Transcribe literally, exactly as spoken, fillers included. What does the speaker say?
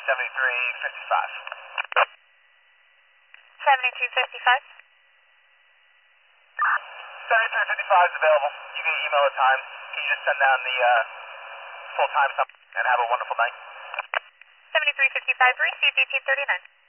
seventy-three fifty-five. seventy-two fifty-five. seventy-three fifty-five is available. You can email the time. Can you just send down the uh, full time and have a wonderful night? seventy-three fifty-five, received eighteen thirty-nine.